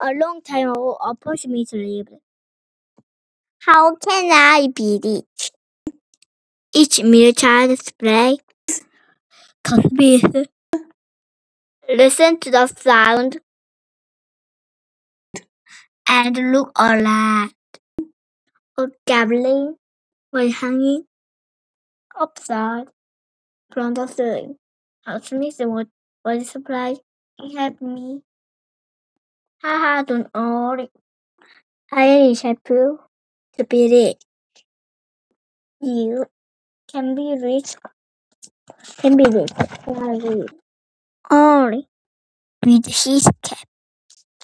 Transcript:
A long time ago, a postmaster lived. How can I be rich? Each mere child play. Cosby. Listen to the sound and look around. A gambling was hanging upside from the ceiling. Smith was surprised. He helped me. Haha, don't worry. I will help you to be rich. You can be rich. Can be rich. Only with his cap.